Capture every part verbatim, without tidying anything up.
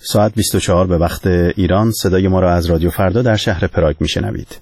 ساعت بیست و چهار به وقت ایران. صدای ما را از رادیو فردا در شهر پراگ میشنوید.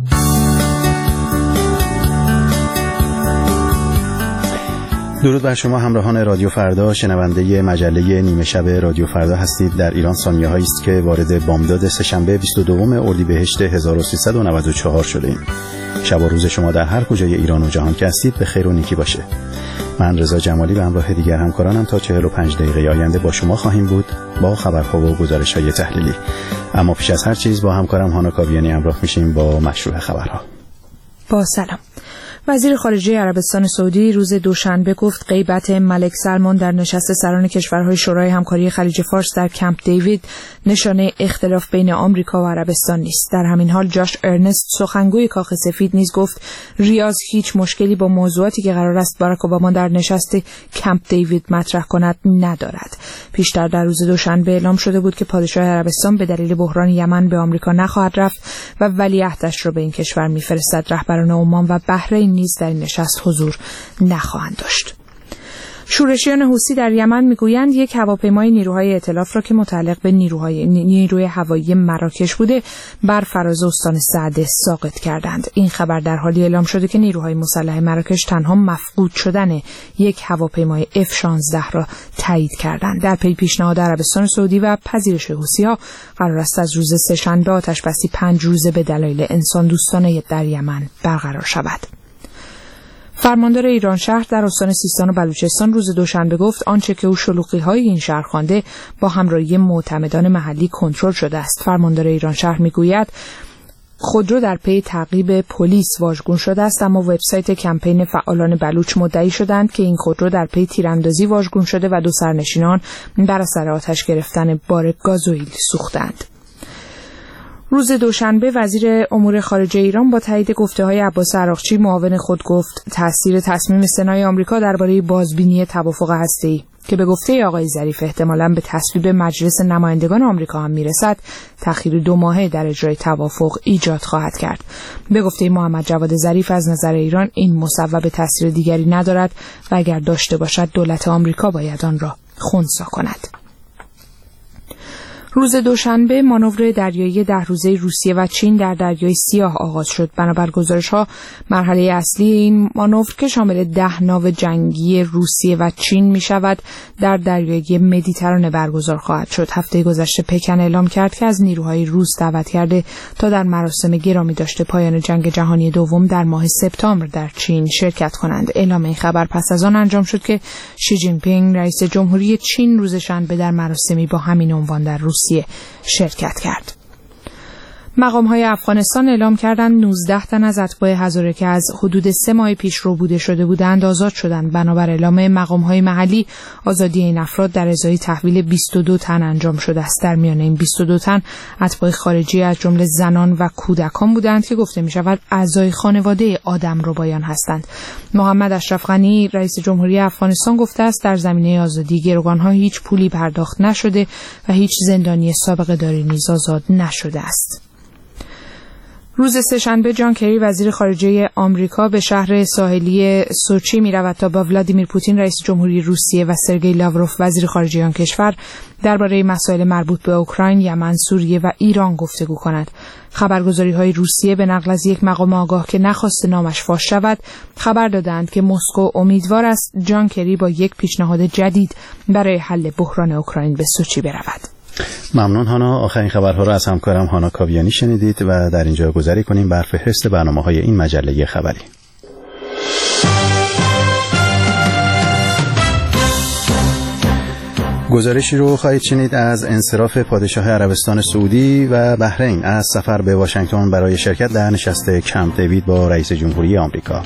درود بر شما همراهان رادیو فردا، شنونده مجله نیمه شب رادیو فردا هستید. در ایران ثانیه هایی است که وارد بامداد سه‌شنبه بیست و دوم اردیبهشت هزار و سیصد و نود و چهار شده ایم. شب و روز شما در هر کجای ایران و جهان که هستید به خیر و نیکی باشه. من رضا جمالی به همراه دیگر همکارانم تا چهل و پنج دقیقه آینده با شما خواهیم بود با خبرها و گزارش‌های تحلیلی. اما پیش از هر چیز با همکارم هانا کاویانی همراه میشیم با مشروع خبرها. با سلام. وزیر خارجه عربستان سعودی روز دوشنبه گفت غیبت ملک سلمان در نشست سران کشورهای شورای همکاری خلیج فارس در کمپ دیوید نشانه اختلاف بین آمریکا و عربستان نیست. در همین حال جاش ارنست سخنگوی کاخ سفید نیز گفت ریاض هیچ مشکلی با موضوعاتی که قرار است باراک اوباما در نشست کمپ دیوید مطرح کند ندارد. پیشتر در روز دوشنبه اعلام شده بود که پادشاه عربستان به دلیل بحران یمن به آمریکا نخواهد رفت و ولیعهدش را به این کشور می‌فرستد. رهبران عمان و بحرین نیز در این نشست حضور نخواهند داشت. شورشیان حوثی در یمن میگویند یک هواپیمای نیروهای ائتلاف را که متعلق به نیروهای نیروی هوایی مراکش بوده بر فراز استان سعده ساقط کردند. این خبر در حالی اعلام شده که نیروهای مسلح مراکش تنها مفقود شدن یک هواپیمای اف شانزده را تایید کردند. در پی پیشنهاد عربستان سعودی و پذیرش حوثی‌ها قرار است از روز سه‌شنبه آتش‌بسی پنج روزه به دلایل انسان دوستانه در یمن برقرار شود. فرماندار ایران شهر در استان سیستان و بلوچستان روز دوشنبه گفت آنچه که او شلوغی‌های این شهر خوانده با همراهی معتمدان محلی کنترل شده است. فرماندار ایران شهر میگوید خودرو در پی تعقیب پلیس واژگون شده است، اما وبسایت کمپین فعالان بلوچ مدعی شدند که این خودرو در پی تیراندازی واژگون شده و دو سرنشینان بر اثر آتش گرفتن بار گازوئیل سوختند. روز دوشنبه وزیر امور خارجه ایران با تایید گفته‌های عباس عراقچی معاون خود گفت تأثیر تصمیم سنای آمریکا درباره بازبینی توافق هسته‌ای که به گفته آقای ظریف احتمالاً به تصویب مجلس نمایندگان آمریکا هم میرسد، تأخیر دو ماهه در اجرای توافق ایجاد خواهد کرد. به گفته محمد جواد ظریف از نظر ایران این مصوبه تأثیر دیگری ندارد و اگر داشته باشد دولت آمریکا باید آن را خنثی کند. روز دوشنبه مانور دریایی ده روزه روسیه و چین در دریای سیاه آغاز شد. بنابر گزارش‌ها مرحله اصلی این مانور که شامل ده ناو جنگی روسیه و چین می‌شود در دریای مدیترانه برگزار خواهد شد. هفته گذشته پکن اعلام کرد که از نیروهای روس دعوت کرده تا در مراسم گرامی داشته پایان جنگ جهانی دوم در ماه سپتامبر در چین شرکت کنند. اعلام این خبر پس از آن انجام شد که شی جین پینگ رئیس جمهوری چین روز شنبه در مراسمی با همین عنوان در روسیه شرکت کرد. مقام‌های افغانستان اعلام کردند نوزده تن از اتباع هزاره که از حدود سه ماه پیش ربوده شده بودند آزاد شدند. بنابر اعلام مقام‌های محلی آزادی این افراد در ازای تحویل بیست و دو تن انجام شده است. در میان این بیست و دو تن اتباع خارجی از جمله زنان و کودکان بودند که گفته می‌شود اعضای خانواده آدمربایان هستند. محمد اشرف غنی رئیس جمهوری افغانستان گفته است در زمینه آزادی گروگان‌ها هیچ پولی پرداخت نشده و هیچ زندانی سابقه داری نیز آزاد نشده است. روز سه‌شنبه جان کری وزیر خارجه آمریکا به شهر ساحلی سوچی می رود تا با ولادیمیر پوتین رئیس جمهوری روسیه و سرگئی لاوروف وزیر خارجه آن کشور درباره مسائل مربوط به اوکراین، یمن، سوریه و ایران گفتگو کند. خبرگزاری‌های روسیه به نقل از یک مقام آگاه که نخواست نامش فاش شود خبر دادند که مسکو امیدوار است جان کری با یک پیشنهاد جدید برای حل بحران اوکراین به سوچی برود. ممنون هانا. آخرین خبرها را از همکارم هانا کاویانی شنیدید و در اینجا گذاری کنیم بر فهرست برنامه‌های این مجله خبری. گزارشی رو خواهید شنید از انصراف پادشاه عربستان سعودی و بحرین از سفر به واشنگتن برای شرکت در نشست کمپ دیوید با رئیس جمهوری آمریکا.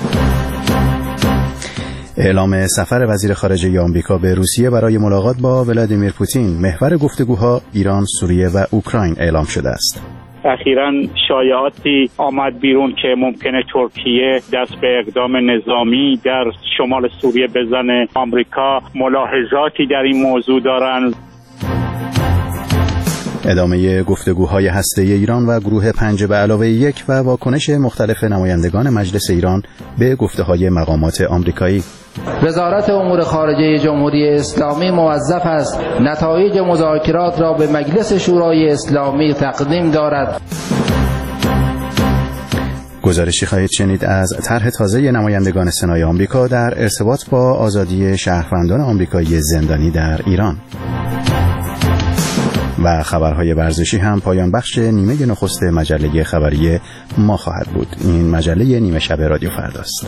اعلام سفر وزیر خارجه آمریکا به روسیه برای ملاقات با ولادیمیر پوتین. محور گفتگوها ایران، سوریه و اوکراین اعلام شده است. اخیراً شایعاتی آمد بیرون که ممکنه ترکیه دست به اقدام نظامی در شمال سوریه بزنه. آمریکا ملاحظاتی در این موضوع دارند. ادامه گفتگوهای هسته‌ای ایران و گروه پنج به علاوه یک و واکنش مختلف نمایندگان مجلس ایران به گفته‌های مقامات آمریکایی. وزارت امور خارجه جمهوری اسلامی موظف است نتایج مذاکرات را به مجلس شورای اسلامی تقدیم دارد. گزارشی خواهید شنید از طرح تازه نمایندگان سنای آمریکا در ارتباط با آزادی شهروندان آمریکایی زندانی در ایران. و خبرهای ورزشی هم پایان بخش نیمه نخست مجله خبری ما خواهد بود. این مجله نیمه شب رادیو فرداست.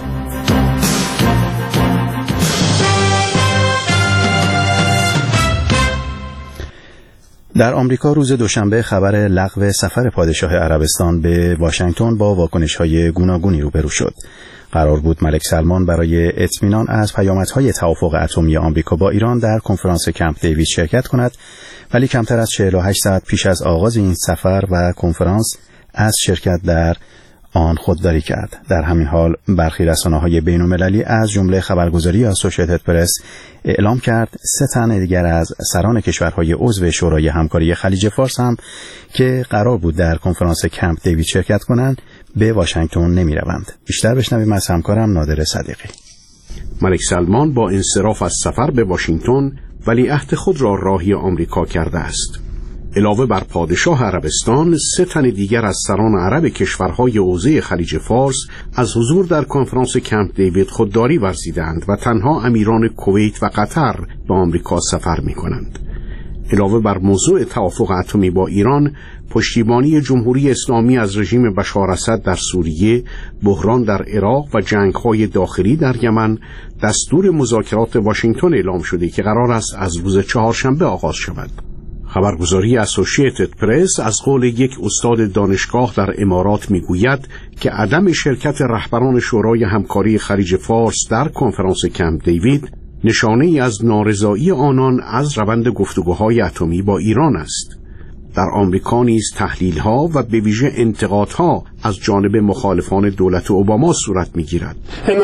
در آمریکا روز دوشنبه خبر لغو سفر پادشاه عربستان به واشنگتن با واکنش‌های گوناگونی روبرو شد. قرار بود ملک سلمان برای اطمینان از پیامدهای توافق اتمی آمریکا با ایران در کنفرانس کمپ دیوید شرکت کند، ولی کمتر از چهل و هشت ساعت پیش از آغاز این سفر و کنفرانس از شرکت در آن خودداری کرد. در همین حال برخی رسانه‌های بین‌المللی از جمله خبرگزاری اسوشییتد پرس اعلام کرد سه تن دیگر از سران کشورهای عضو شورای همکاری خلیج فارس هم که قرار بود در کنفرانس کمپ دیوید شرکت کنند به واشنگتن نمی‌روند. بیشتر بشنویم از همکارم نادر صدیقی. ملک سلمان با انصراف از سفر به واشنگتن ولیعهد خود را راهی آمریکا کرده است. علاوه بر پادشاه عربستان، سه تن دیگر از سران عرب کشورهای حوزه خلیج فارس از حضور در کنفرانس کمپ دیوید خودداری ورزیدند و تنها امیران کویت و قطر به آمریکا سفر می کنند. علاوه بر موضوع توافق اتمی با ایران، پشتیبانی جمهوری اسلامی از رژیم بشار اسد در سوریه، بحران در عراق و جنگ‌های داخلی در یمن، دستور مذاکرات واشنگتن اعلام شده که قرار است از روز چهارشنبه آغاز شود. خبرگزاری اسوشییتد پرس از قول یک استاد دانشگاه در امارات میگوید که عدم شرکت رهبران شورای همکاری خلیج فارس در کنفرانس کمپ دیوید نشانه ای از نارضایی آنان از روند گفتگوهای اتمی با ایران است. در آمریکا نیز تحلیل‌ها و به ویژه انتقادها از جانب مخالفان دولت اوباما صورت می‌گیرد.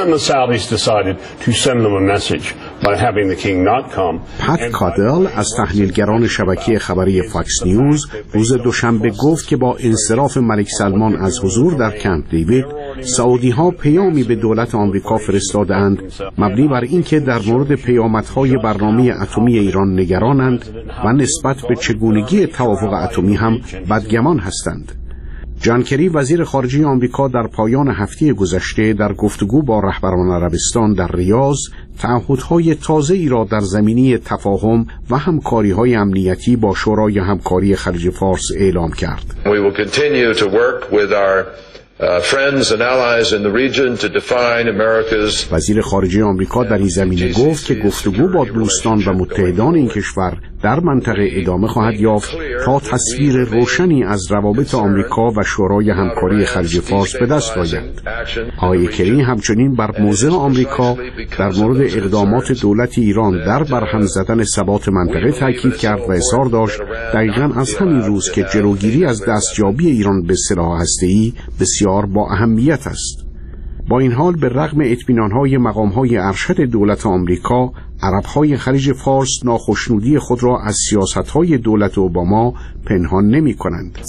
پت کادل از تحلیلگران شبکه خبری فاکس نیوز روز دوشنبه گفت که با انصراف ملک سلمان از حضور در کمپ دیوید، سعودی‌ها پیامی به دولت آمریکا فرستادند مبنی بر اینکه در مورد پیامدهای برنامه اتمی ایران نگرانند و نسبت به چگونگی توافق اتمی هم بدگمان هستند. جان کری وزیر خارجه آمریکا در پایان هفته گذشته در گفتگو با رهبران عربستان در ریاض تعهدهای تازه‌ای را در زمینه تفاهم و همکاری‌های امنیتی با شورای همکاری خلیج فارس اعلام کرد. We will continue to work with our Uh, friends and allies in the region to define America's. وزیر خارجه آمریکا در این زمینه گفت که گفتگو با دوستان و متحدان این کشور در منطقه ادامه خواهد یافت تا تصویر روشنی از روابط آمریکا و شورای همکاری خلیج فارس به دست آید. آقای کری همچنین بر موضع آمریکا در مورد اقدامات دولت ایران در برهم زدن ثبات منطقه تاکید کرد و اصرار داشت دقیقاً از همین روز که جلوگیری از دستیابی ایران به سلاح هسته‌ای بسیار با اهمیت است. با این حال به رغم اطمینان‌های مقام‌های ارشد دولت آمریکا، عرب‌های خلیج فارس ناخشنودی خود را از سیاست‌های دولت اوباما پنهان نمی‌کنند.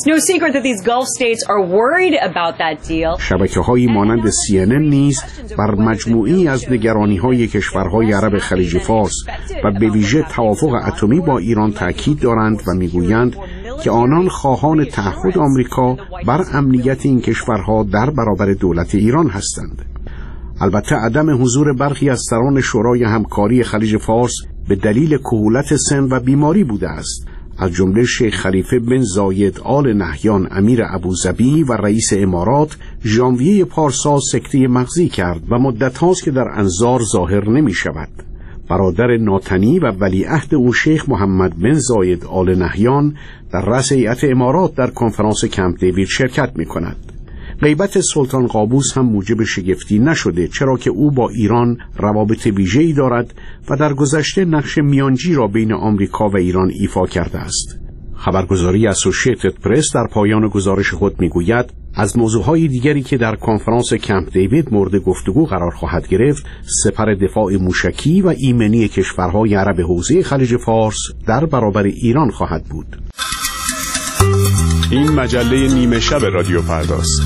شبکه‌هایی مانند سی ان ان نیز بر مجموعی از نگرانی‌های کشورهای عرب خلیج فارس و به ویژه توافق اتمی با ایران تاکید دارند و می‌گویند که آنان خواهان تعهد آمریکا بر امنیت این کشورها در برابر دولت ایران هستند. البته عدم حضور برخی از سران شورای همکاری خلیج فارس به دلیل کهولت سن و بیماری بوده است، از جمله شیخ خلیفه بن زاید آل نهیان امیر ابوظبی و رئیس امارات ژانویه پارسال سکته مغزی کرد و مدت هاست که در انظار ظاهر نمی شود. برادر ناتنی و ولیعهد او شیخ محمد بن زاید آل نهیان در رأس هیئت امارات در کنفرانس کمپ دیوید شرکت می کند. غیبت سلطان قابوس هم موجب شگفتی نشده، چرا که او با ایران روابط ویژه‌ای دارد و در گذشته نقش میانجی را بین آمریکا و ایران ایفا کرده است. خبرگزاری اسوشییتد پرس در پایان گزارش خود میگوید از موضوعهای دیگری که در کنفرانس کمپ دیوید مورد گفتگو قرار خواهد گرفت، سپر دفاع موشکی و ایمنی کشورهای عرب حوزه خلیج فارس در برابر ایران خواهد بود. این مجله نیمه شب رادیو فرداست.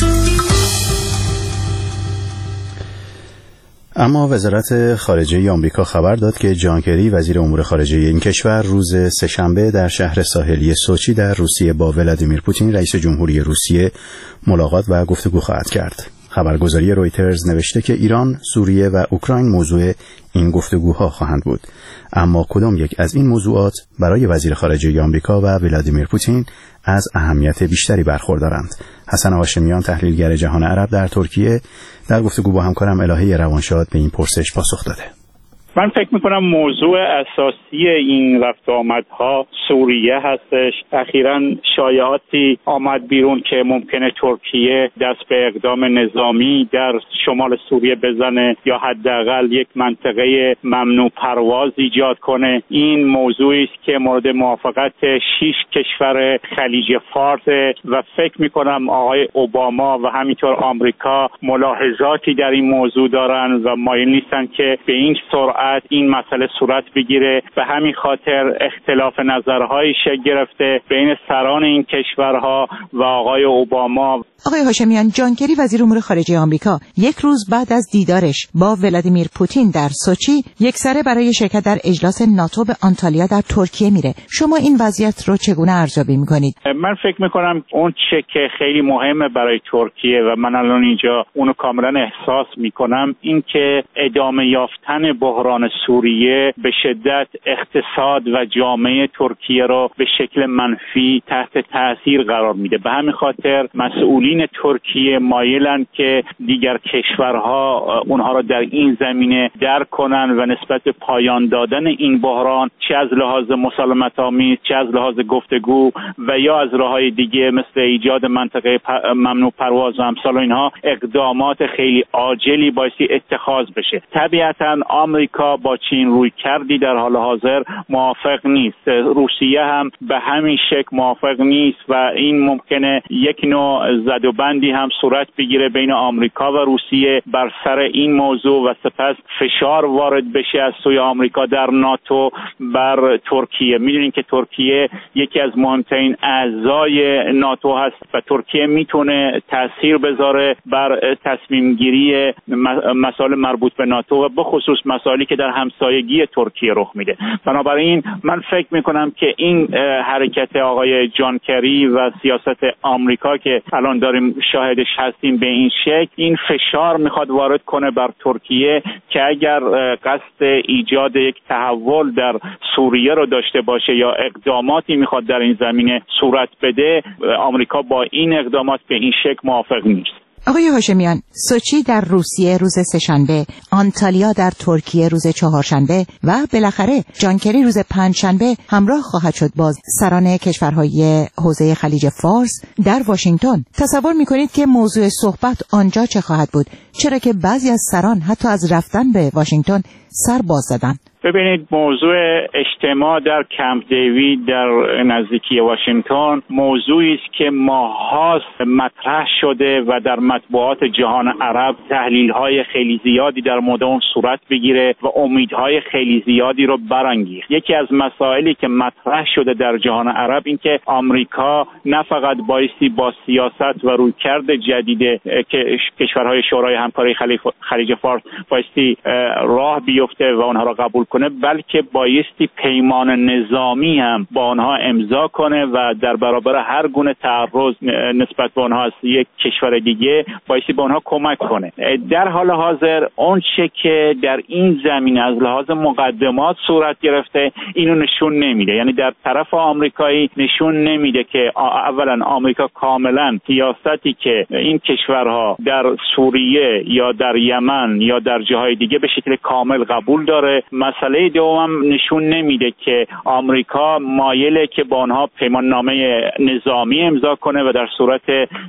اما وزارت خارجه آمریکا خبر داد که جان کری وزیر امور خارجه این کشور روز سه‌شنبه در شهر ساحلی سوچی در روسیه با ولادیمیر پوتین رئیس جمهوری روسیه ملاقات و گفتگو خواهد کرد. خبرگزاری رویترز نوشته که ایران، سوریه و اوکراین موضوع این گفتگوها خواهند بود. اما کدام یک از این موضوعات برای وزیر خارجه آمریکا و ولادیمیر پوتین از اهمیت بیشتری برخوردارند؟ حسن هاشمیان، تحلیلگر جهان عرب در ترکیه، در گفتگو با همکارم الهه روانشاد به این پرسش پاسخ داده. من فکر میکنم موضوع اساسی این رفت آمدها سوریه هستش. اخیراً شایعاتی آمد بیرون که ممکنه ترکیه دست به اقدام نظامی در شمال سوریه بزنه یا حداقل یک منطقه ممنوع پرواز ایجاد کنه. این موضوعی است که مورد موافقت شش کشور خلیج فارس و فکر میکنم آقای اوباما و همینطور آمریکا ملاحظاتی در این موضوع دارن و مایل نیستن که به این سرعت این مسئله صورت بگیره. به همین خاطر اختلاف نظرهایی شکل گرفته بین سران این کشورها و آقای اوباما. آقای هاشمیان، جان کری وزیر امور خارجه آمریکا یک روز بعد از دیدارش با ولادیمیر پوتین در سوچی یکسره برای شرکت در اجلاس ناتو به آنتالیا در ترکیه میره. شما این وضعیت رو چگونه ارزیابی میکنید؟ من فکر میکنم اون چه که خیلی مهمه برای ترکیه و من الان اینجا اونو کاملا احساس میکنم این که ادامه یافتن بحران سوریه به شدت اقتصاد و جامعه ترکیه رو به شکل منفی تحت تاثیر قرار میده. به همین خاطر مسئولین ترکیه مایلن که دیگر کشورها اونها را در این زمینه درک کنن و نسبت به پایان دادن این بحران چه از لحاظ مسالمت‌آمیز چه از لحاظ گفتگو و یا از راه‌های دیگه مثل ایجاد منطقه ممنوع پرواز و امثال اینها اقدامات خیلی عاجلی بایستی اتخاذ بشه. طبیعتاً آمریکا با چین روی کردی در حال حاضر موافق نیست. روسیه هم به همین شکل موافق نیست و این ممکنه یک نوع زد و بندی هم صورت بگیره بین آمریکا و روسیه بر سر این موضوع و سپس فشار وارد بشه از سوی آمریکا در ناتو بر ترکیه. میدونین که ترکیه یکی از مهمترین اعضای ناتو هست و ترکیه میتونه تاثیر بذاره بر تصمیم گیری مسائل مربوط به ناتو و به خصوص مسائلی که در همسایگی ترکیه رخ میده. بنابراین من فکر میکنم که این حرکت آقای جان کری و سیاست آمریکا که الان داریم شاهدش هستیم به این شکل این فشار میخواد وارد کنه بر ترکیه که اگر قصد ایجاد یک تحول در سوریه رو داشته باشه یا اقداماتی میخواد در این زمینه صورت بده آمریکا با این اقدامات به این شکل موافق نیست. آقای هاشمیان، سوچی در روسیه روز سه‌شنبه، آنتالیا در ترکیه روز چهارشنبه و بالاخره جان کری روز پنجشنبه همراه خواهد شد با سران کشورهای حوزه خلیج فارس در واشنگتن. تصور می‌کنید که موضوع صحبت آنجا چه خواهد بود؟ چرا که بعضی از سران حتی از رفتن به واشنگتن سر باز زدن. ببینید، موضوع اجتماع در کمپ دیوید در نزدیکی واشنگتن موضوعی است که ماهاست مطرح شده و در مطبوعات جهان عرب تحلیل‌های خیلی زیادی در مورد اون صورت بگیره و امیدهای خیلی زیادی رو برانگیخت. یکی از مسائلی که مطرح شده در جهان عرب این که آمریکا نه فقط بایستی با سیاست و رویکرد جدید که کشورهای شورای همکاری خلیج فارس بایستی راه بیفته و اونها را قبول کنه، بلکه بایستی پیمان نظامی هم با آنها امضا کنه و در برابر هر گونه تعرض نسبت به آنها از یک کشور دیگه بایستی به آنها کمک کنه. در حال حاضر اون چه که در این زمینه از لحاظ مقدمات صورت گرفته اینو نشون نمیده. یعنی در طرف آمریکایی نشون نمیده که اولا آمریکا کاملا سیاستی که این کشورها در سوریه یا در یمن یا در جاهای دیگه به شکل کامل قبول داره. مسئله دوم نشون نمیده که آمریکا مایله که با آنها پیمان نامه نظامی امضا کنه و در صورت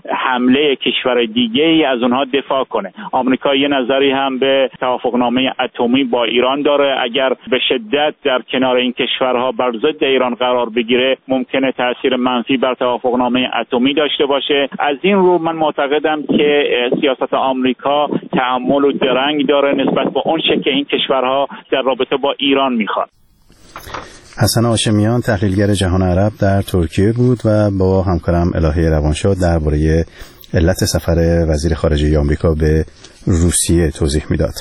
حمله کشور دیگه ای از اونها دفاع کنه. آمریکا یه نظری هم به توافقنامه اتمی با ایران داره. اگر به شدت در کنار این کشورها بر ضد ایران قرار بگیره ممکنه تاثیر منفی بر توافقنامه اتمی داشته باشه. از این رو من معتقدم که سیاست آمریکا تحمل و درنگ داره نسبت به اون چه که این کشورها در رابطه با ایران میخواد. حسن هاشمیان تحلیلگر جهان عرب در ترکیه بود و با همکارم الهه روانشاد درباره علت سفر وزیر خارجه آمریکا به روسیه توضیح میداد.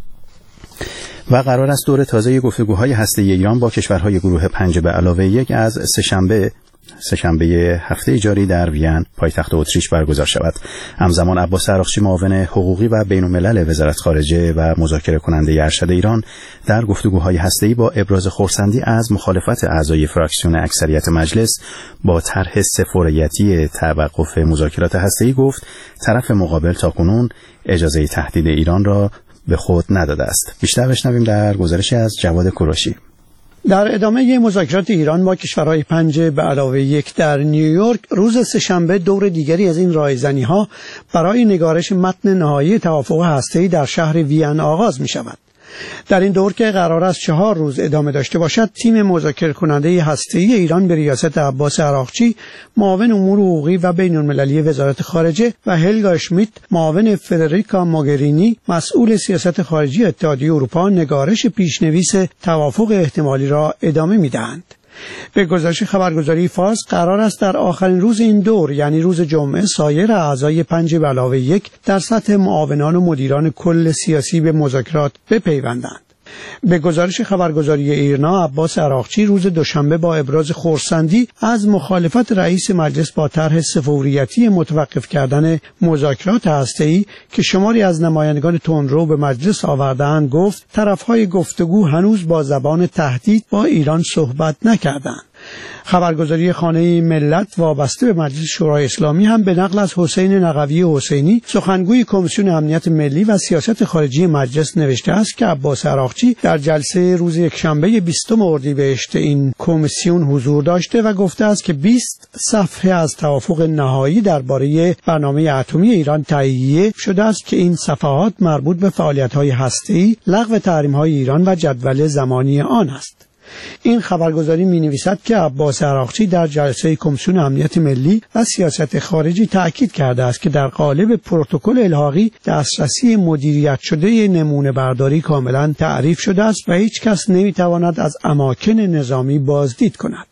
و قرار است دور تازه گفتگوهای هسته‌ای ایران با کشورهای گروه پنج به علاوه یک از سه‌شنبه سه‌شنبه هفته جاری در وین پایتخت اتریش برگزار شود. همزمان عباس عراقچی معاون حقوقی و بین‌الملل وزارت خارجه و مذاکره کننده ارشد ایران در گفتگوهای هسته‌ای با ابراز خرسندی از مخالفت اعضای فراکسیون اکثریت مجلس با طرح سه‌فوریتی توقف مذاکرات هسته‌ای گفت طرف مقابل تاکنون اجازه تهدید ایران را به خود نداده است. بیشتر بشنویم در گزارشی از جواد کوروشی. در ادامه مذاکرات ایران با کشورهای پنج به علاوه یک در نیویورک روز سه‌شنبه دور دیگری از این رایزنی‌ها برای نگارش متن نهایی توافق هسته‌ای در شهر وین آغاز می‌شود. در این دور که قرار است چهار روز ادامه داشته باشد، تیم مذاکره کننده هسته‌ای ایران به ریاست عباس عراقچی معاون امور حقوقی و بین‌المللی وزارت خارجه و هلگا اشمیت معاون فدریکا موگرینی مسئول سیاست خارجی اتحادیه اروپا نگارش پیشنویس توافق احتمالی را ادامه می‌دهند. به گزارش خبرگزاری فارس قرار است در آخرین روز این دور یعنی روز جمعه سایر اعضای پنج به علاوه یک در سطح معاونان و مدیران کل سیاسی به مذاکرات بپیوندند. به گزارش خبرگزاری ایرنا عباس عراقچی روز دوشنبه با ابراز خرسندی از مخالفت رئیس مجلس با طرح سه‌فوریتی متوقف کردن مذاکرات هسته‌ای که شماری از نمایندگان تندرو به مجلس آوردند گفت طرف‌های گفتگو هنوز با زبان تهدید با ایران صحبت نکردند. خبرگزاری خانه ملت وابسته به مجلس شورای اسلامی هم به نقل از حسین نقوی حسینی سخنگوی کمیسیون امنیت ملی و سیاست خارجی مجلس نوشته است که عباس عراقچی در جلسه روز یکشنبه بیستم اردیبهشت این کمیسیون حضور داشته و گفته است که بیست صفحه از توافق نهایی درباره برنامه اتمی ایران تهیه شده است که این صفحات مربوط به فعالیت‌های هسته‌ای، لغو تحریم‌های ایران و جدول زمانی آن است. این خبرگزاری می‌نویسد که عباس عراقچی در جلسه کمیسیون امنیت ملی و سیاست خارجی تأکید کرده است که در قالب پروتکل الحاقی دسترسی مدیریت شده نمونه برداری کاملا تعریف شده است و هیچ کس نمی‌تواند از اماکن نظامی بازدید کند.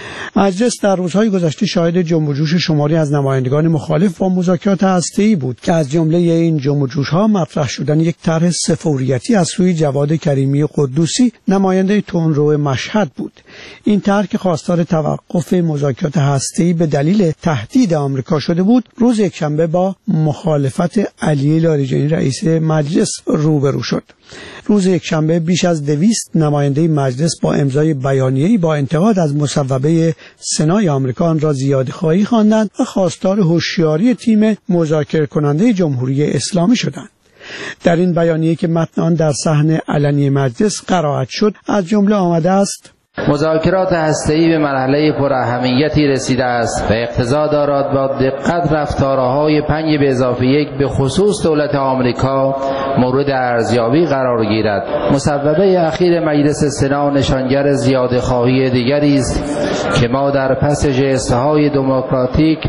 مجلس در روزهای گذشته شاهد جنب و جوش شماری از نمایندگان مخالف با مذاکرات هسته‌ای بود که از جمله این جنب و جوش‌ها مطرح شدن یک طرح سه‌فوریتی از سوی جواد کریمی قدوسی نماینده تندرو مشهد بود. این طرح که خواستار توقف مذاکرات هسته‌ای به دلیل تهدید آمریکا شده بود، روز یکشنبه با مخالفت علی لاریجانی رئیس مجلس روبرو شد. روز یکشنبه بیش از دویست نماینده مجلس با امضای بیانیه‌ای با انتقاد از مصوبه سنای آمریکا آن را زیادخواهی خواندند و خواستار هوشیاری تیم مذاکره کننده جمهوری اسلامی شدند. در این بیانیه که متن آن در صحن علنی مجلس قرائت شد از جمله آمده است: مذاکرات هسته‌ای به مرحله پراهمیتی رسیده است و اقتضا دارد با دقت رفتارهای پنج به اضافه یک به خصوص دولت آمریکا مورد ارزیابی قرار گیرد. مصوبه اخیر مجلس سنا نشانگر زیادخواهی دیگری است که ما در پس ژست‌های دموکراتیک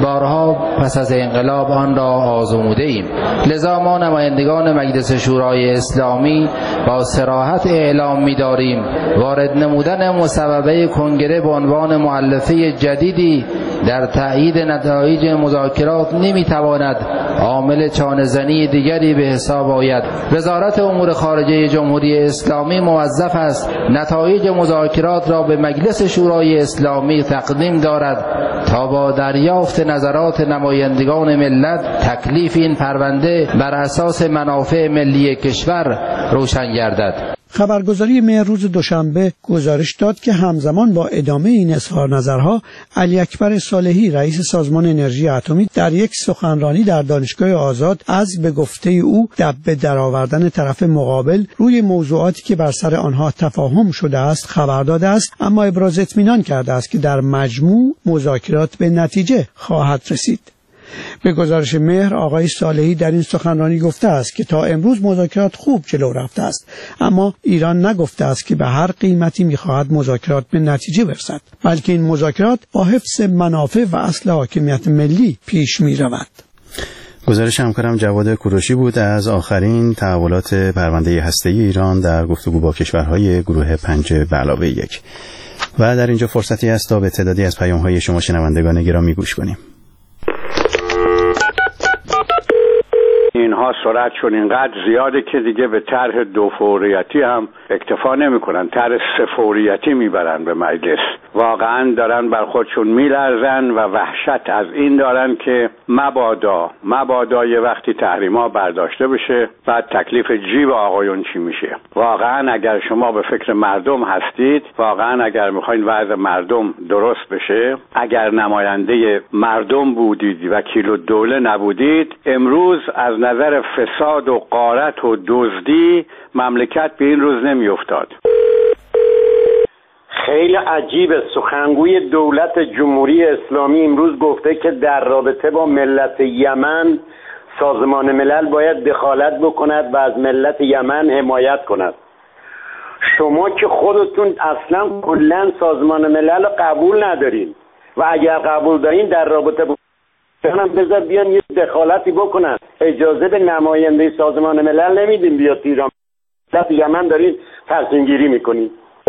بارها پس از انقلاب آن را آزموده ایم. لذا ما نمایندگان مجلس شورای اسلامی با صراحت اعلام می‌داریم وارد نمودن مصوبه کنگره به عنوان مؤلفه جدیدی در تأیید نتایج مذاکرات نمی‌تواند عامل چانه‌زنی دیگری به حساب آید. وزارت امور خارجه جمهوری اسلامی موظف است نتایج مذاکرات را به مجلس شورای اسلامی تقدیم دارد تا با دریافت نظرات نمایندگان ملت تکلیف این پرونده بر اساس منافع ملی کشور روشن گردد. خبرگزاری مهر روز دوشنبه گزارش داد که همزمان با ادامه این اظهار نظرها علی اکبر صالحی رئیس سازمان انرژی اتمی در یک سخنرانی در دانشگاه آزاد از به گفته او دبه درآوردن طرف مقابل روی موضوعاتی که بر سر آنها تفاهم شده است خبر داده است، اما ابراز اطمینان کرده است که در مجموع مذاکرات به نتیجه خواهد رسید. به گزارش مهر آقای صالحی در این سخنرانی گفته است که تا امروز مذاکرات خوب جلو رفته است، اما ایران نگفته است که به هر قیمتی می‌خواهد مذاکرات به نتیجه برسد، بلکه این مذاکرات با حفظ منافع و اصل حاکمیت ملی پیش می‌رود. گزارش همکارم جواد کوروشی بود از آخرین تحولات پرونده هسته‌ای ایران در گفتگو با کشورهای گروه پنج به علاوه یک. و در اینجا فرصتی است تا به تعدادی از پیام‌های شما شنوندگان گرامی گوش کنیم. اینها سرعتشون اینقدر زیاده که دیگه به طرح دو فوریتی هم اکتفا نمی‌کنن، طرح سه فوریتی میبرن به مجلس. واقعا دارن بر خودشون میلرزن و وحشت از این دارن که مبادا مبادا یه وقتی تحریما برداشته بشه، بعد تکلیف جیب آقایون چی میشه. واقعا اگر شما به فکر مردم هستید، واقعا اگر میخواین وضع مردم درست بشه، اگر نماینده مردم بودید وکیل الدوله نبودید، امروز از نظر فساد و غارت و دزدی مملکت به این روز نمی افتاد. خیلی عجیبه. سخنگوی دولت جمهوری اسلامی امروز گفته که در رابطه با ملت یمن سازمان ملل باید دخالت بکند و از ملت یمن حمایت کند. شما که خودتون اصلا کلا سازمان ملل قبول ندارین و اگر قبول دارین در رابطه با هم بذار بیان یه دخالتی بکنن. اجازه به نماینده سازمان ملل نمیدیم بیاد ایران. ملت یمن دارین تصمیم گیری میکنین.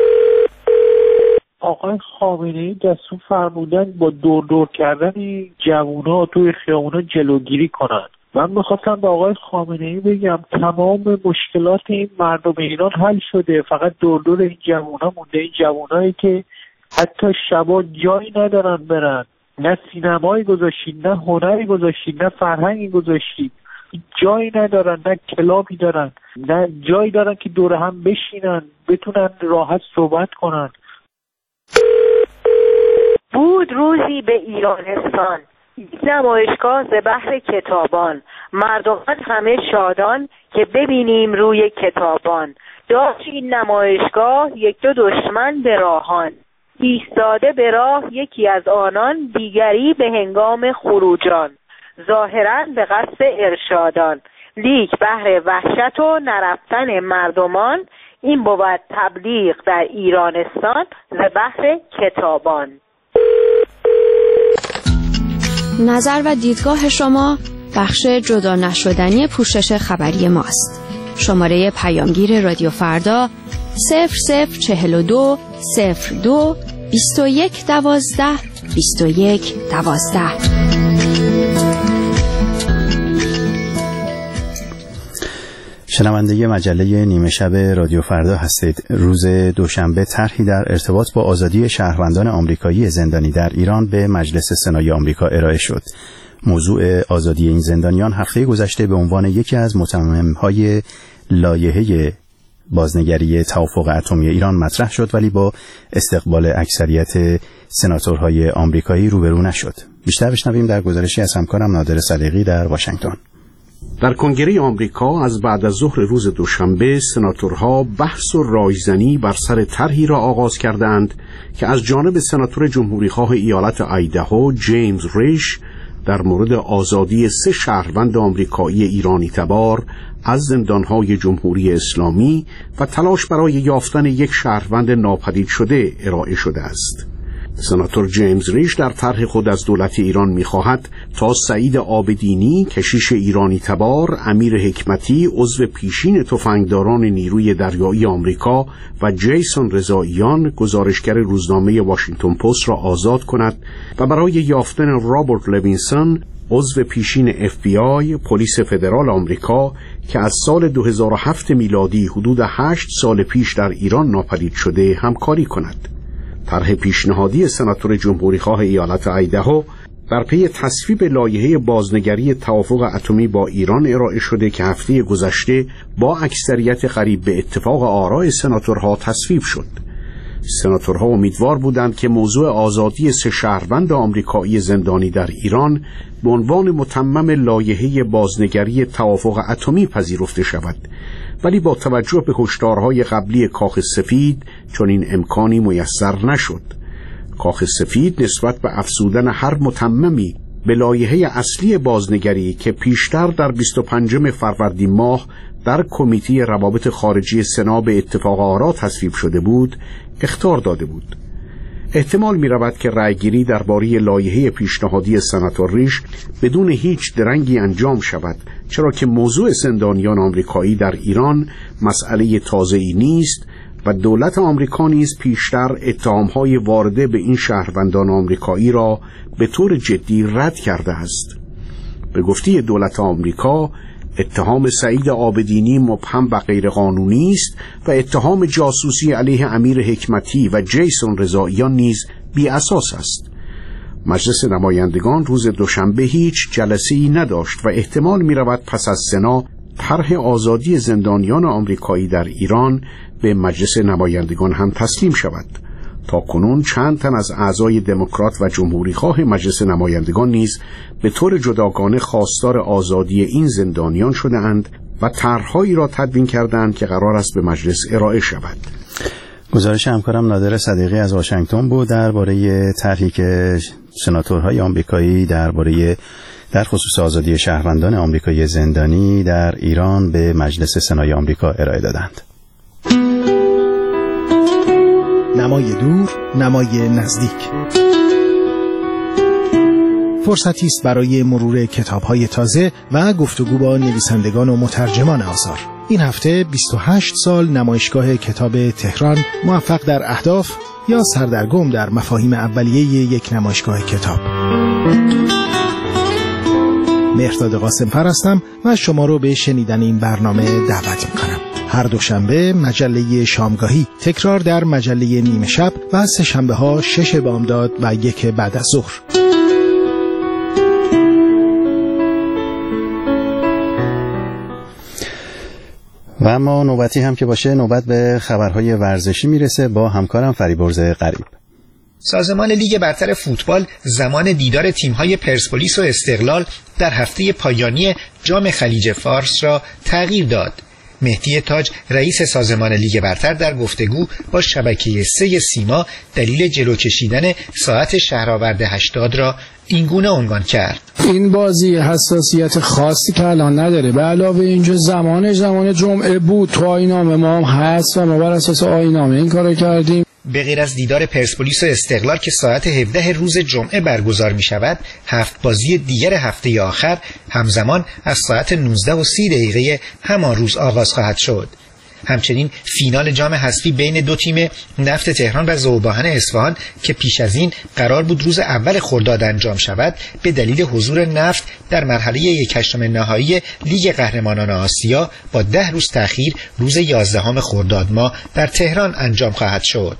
آقای خامنه‌ای دستور فرمودن با دور دور کردن جوونا توی خیابونا جلوگیری کنن. من میخواستم به آقای خامنه‌ای بگم تمام مشکلات این مردم ایران حل شده، فقط دور دور این جوونا مونده. این جوونایی که حتی شبا جایی ندارن برن، نه سینمایی گذاشتید، نه هنری گذاشتید، نه فرهنگی گذاشتید، جایی ندارن، نه کلابی دارن، نه جایی دارن که دور هم بشینن بتونن راحت صحبت کنن. بود روزی به ایرانستان یک نمایشگاه ز بحر کتابان، مردمان همه شادان که ببینیم روی کتابان. داشت این نمایشگاه یک دو دشمن به راهان، ایستاده به راه یکی از آنان، دیگری به هنگام خروجان. ظاهراً به قصد ارشادان، لیک بحر وحشت و نرفتن مردمان، این بود تبلیغ در ایرانستان ز بحر کتابان. نظر و دیدگاه شما بخش جدا نشدنی پوشش خبری ماست. شماره پیامگیر رادیو فردا صفر صفر چهل و دو صفر دو بیست و یک دوازده بیست و یک دوازده. شنونده مجله نیمه شب رادیو فردا هستید. روز دوشنبه طرحی در ارتباط با آزادی شهروندان آمریکایی زندانی در ایران به مجلس سنای آمریکا ارائه شد. موضوع آزادی این زندانیان هفته گذشته به عنوان یکی از متمم‌های لایحه بازنگری توافق اتمی ایران مطرح شد، ولی با استقبال اکثریت سناتورهای آمریکایی روبرو نشد. بیشتر بشنویم در گزارشی از همکارم نادر صدیقی در واشنگتن. در کنگره آمریکا از بعد از ظهر روز دوشنبه سناتورها بحث و رایزنی بر سر طرحی را آغاز کردند که از جانب سناتور جمهوریخواه ایالت آیداهو جیمز ریش در مورد آزادی سه شهروند آمریکایی ایرانی تبار از زندانهای جمهوری اسلامی و تلاش برای یافتن یک شهروند ناپدید شده ارائه شده است. سناتور جیمز ریش در طرح خود از دولت ایران می‌خواهد تا سعید عابدینی، کشیش ایرانی تبار، امیر حکمتی، عضو پیشین تفنگداران نیروی دریایی آمریکا و جیسون رضاییان، گزارشگر روزنامه واشنگتن پست را آزاد کند و برای یافتن رابرت لوینسون، عضو پیشین اف بی آی، پلیس فدرال آمریکا که از سال دو هزار و هفت میلادی حدود هشت سال پیش در ایران ناپدید شده همکاری کند. طرح پیشنهادی سناتور جمهوریخواه ایالت آیداهو در پی تصویب لایحه بازنگری توافق اتمی با ایران ارائه شده که هفته گذشته با اکثریت قریب به اتفاق آراء سناتورها تصویب شد. سناتورها امیدوار بودند که موضوع آزادی سه شهروند آمریکایی زندانی در ایران به عنوان متمم لایحه بازنگری توافق اتمی پذیرفته شود، ولی با توجه به هشدارهای قبلی کاخ سفید چون این امکانی میسر نشد. کاخ سفید نسبت به افزودن هر متممی به لایحه اصلی بازنگری که پیشتر در بیست و پنجم فروردین ماه در کمیته روابط خارجی سنا به اتفاق آرا تصویب شده بود، اخطار داده بود. احتمال می رود که رأیگیری درباره لایحه پیشنهادی سناتور ریش بدون هیچ درنگی انجام شود، چرا که موضوع زندانیان آمریکایی در ایران مسئله تازه‌ای نیست و دولت آمریکا نیز پیشتر اتهام‌های وارده به این شهروندان آمریکایی را به طور جدی رد کرده است. به گفته دولت آمریکا، اتهام سعید عابدینی مبهم و غیرقانونی است و اتهام جاسوسی علیه امیر حکمتی و جیسون رضاییان نیز بی اساس است. مجلس نمایندگان روز دوشنبه هیچ جلسه‌ای نداشت و احتمال می‌رود پس از سنا طرح آزادی زندانیان آمریکایی در ایران به مجلس نمایندگان هم تسلیم شود. تا کنون چند تن از اعضای دموکرات و جمهوری‌خواه مجلس نمایندگان نیز به طور جداگانه خواستار آزادی این زندانیان شده‌اند و طرح‌هایی را تدوین کردند که قرار است به مجلس ارائه شود. گزارش همکارم نادر صدیقی از واشنگتن بود درباره طرحی که سناتورهای آمریکایی درباره در خصوص آزادی شهروندان آمریکایی زندانی در ایران به مجلس سنای آمریکا ارائه دادند. نمای دور، نمای نزدیک. فرصتی است برای مرور کتاب‌های تازه و گفتگو با نویسندگان و مترجمان آثار. این هفته بیست و هشت سال نمایشگاه کتاب تهران موفق در اهداف یا سردرگم در مفاهیم اولیه یک نمایشگاه کتاب. مهرداد قاسم‌فر هستم و شما رو به شنیدن این برنامه دعوت می‌کنم. هر دوشنبه مجله شامگاهی، تکرار در مجله نیمه شب و سه شنبه ها شش بامداد و یک بعد از ظهر. و اما نوبتی هم که باشه نوبت به خبرهای ورزشی میرسه با همکارم فریبرز غریب. سازمان لیگ برتر فوتبال زمان دیدار تیم‌های پرسپولیس و استقلال در هفته پایانی جام خلیج فارس را تغییر داد. مهدی تاج رئیس سازمان لیگ برتر در گفتگو با شبکه سه سیما دلیل جلو کشیدن ساعت شهرآورد هشتاد را اینگونه عنوان کرد: این بازی حساسیت خاصی که الان نداره، به علاوه اینجا زمان زمان جمعه بود، تو آیین‌نامه ما هم هست و ما بر اساس آیین‌نامه این کارو کردیم. به غیر از دیدار پرسپولیس و استقلال که ساعت هفده روز جمعه برگزار می شود، هفت بازی دیگر هفته آخر همزمان از ساعت نوزده و سی دقیقه همان روز آغاز خواهد شد. همچنین فینال جام حذفی بین دو تیم نفت تهران و ذوباهن اصفهان که پیش از این قرار بود روز اول خرداد انجام شود، به دلیل حضور نفت در مرحله یک هشتم نهایی لیگ قهرمانان آسیا با ده روز تأخیر روز یازدهم خرداد ماه در تهران انجام خواهد شد.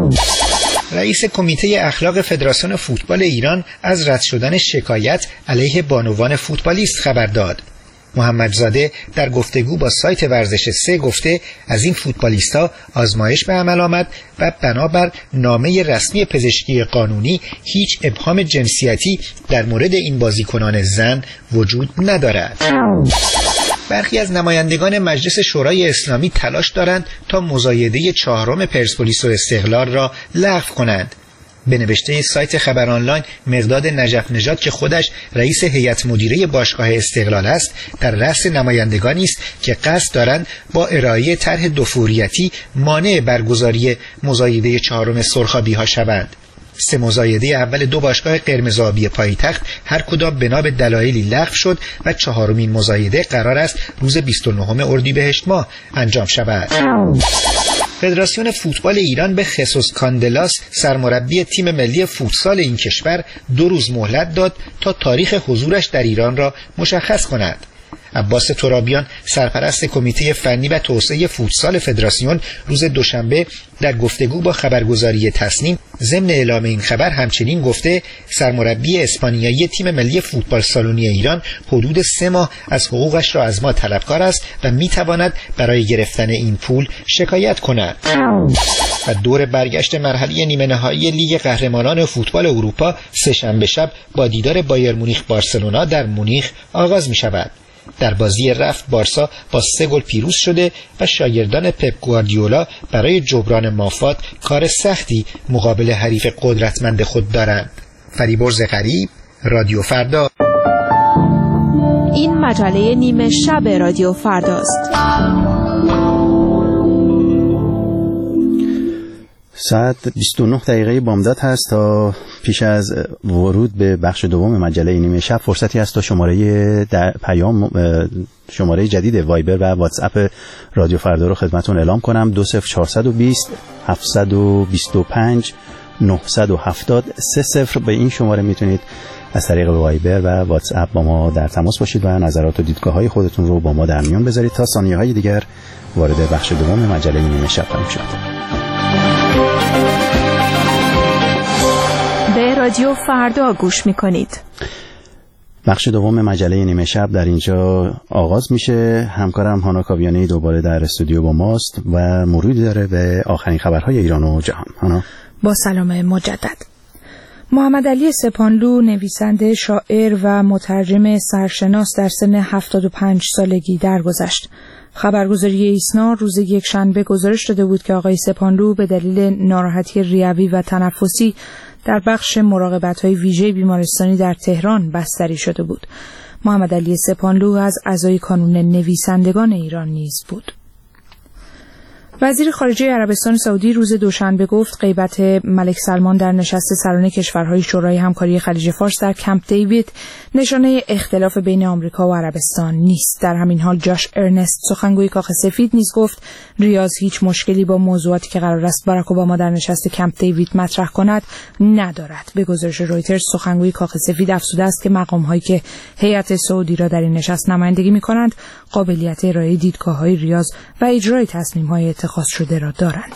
رئیس کمیته اخلاق فدراسیون فوتبال ایران از رد شدن شکایت علیه بانوان فوتبالیست خبر داد. محمدزاده در گفتگو با سایت ورزش سه گفته از این فوتبالیستا آزمایش به عمل آمد و بنابر نامه رسمی پزشکی قانونی هیچ ابهام جنسیتی در مورد این بازیکنان زن وجود ندارد. برخی از نمایندگان مجلس شورای اسلامی تلاش دارند تا مزایده چهارم پرسپولیس و استقلال را لغو کنند. به نوشته سایت خبر آنلاین، مقداد نجف نژاد که خودش رئیس هیئت مدیره باشگاه استقلال است، در رأس نمایندگانی است که قصد دارند با ارائه طرح دوفوریتی مانع برگزاری مزایده چهارم سرخابی‌ها شوند. سه مزایده اول دو باشگاه قرمزآبی پایتخت هر کدام بنا به دلایلی لغو شد و چهارمین مزایده قرار است روز بیست و نهم اردیبهشت ماه انجام شود. فدراسیون فوتبال ایران به خصوص کاندلاس سرمربی تیم ملی فوتسال این کشور دو روز مهلت داد تا تاریخ حضورش در ایران را مشخص کند. عباس ترابیان سرپرست کمیته فنی و توسعه فوتسال فدراسیون روز دوشنبه در گفتگو با خبرگزاری تصنیم ضمن اعلام این خبر همچنین گفته سرمربی اسپانیایی تیم ملی فوتبال سالونی ایران حدود سه ماه از حقوقش را از ما طلبکار است و میتواند برای گرفتن این پول شکایت کند. و دور برگشت مرحله نیمه نهایی لیگ قهرمانان فوتبال اروپا سه شنبه شب با دیدار بایر مونیخ بارسلونا در مونیخ آغاز می شود. در بازی رفت بارسا با سه گل پیروز شده و شاگردان پپ گواردیولا برای جبران مافات کار سختی مقابل حریف قدرتمند خود دارند. فریبرز غریب، رادیو فردا. این مجله نیمه شب رادیو فرداست. ساعت بیست و نه دقیقه بامداد هست. تا پیش از ورود به بخش دوم مجله نیمه شب فرصتی است تا شماره در پیام شماره جدید وایبر و واتس اپ رادیو فردا رو خدمتتون اعلام کنم. دو صفر چهارصد و بیست هفتصد و بیست و پنج نهصد و هفتاد سه صفر. به این شماره میتونید از طریق وایبر و واتس اپ با ما در تماس باشید و نظرات و دیدگاه‌های خودتون رو با ما در میان بذارید تا ثانیه‌های دیگر وارد بخش دوم مجله نیمه شب خواهیم شد. به رادیو فردا گوش میکنید. بخش دوم مجله نیمه شب در اینجا آغاز میشه. همکارم هانا کاویانی دوباره در استودیو با ماست و مروری داره به آخرین خبرهای ایران و جهان. هانا با سلام مجدد. محمد علی سپانلو نویسنده، شاعر و مترجم سرشناس در سن هفتاد و پنج سالگی درگذشت. خبرگزاری ایسنا روز یک شنبه گزارش داده بود که آقای سپانلو به دلیل ناراحتی ریوی و تنفسی در بخش مراقبت‌های ویژه بیمارستانی در تهران بستری شده بود. محمد علی سپانلو از اعضای کانون نویسندگان ایران نیز بود. وزیر خارجه عربستان سعودی روز دوشنبه گفت غیبت ملک سلمان در نشست سران کشورهای شورای همکاری خلیج فارس در کمپ دیوید نشانه اختلاف بین آمریکا و عربستان نیست. در همین حال جاش ارنست، سخنگوی کاخ سفید، نیز گفت ریاض هیچ مشکلی با موضوعاتی که قرار است باراک اوباما در نشست کمپ دیوید مطرح کند ندارد. به گزارش رویترز، سخنگوی کاخ سفید افزوده است که مقام‌هایی که هیئت سعودی را در این نشست نمایندگی می‌کنند قابلیت ارائه دیدگاه‌های ریاض و اجرای تصمیم‌های اتخاذ شده را دارند.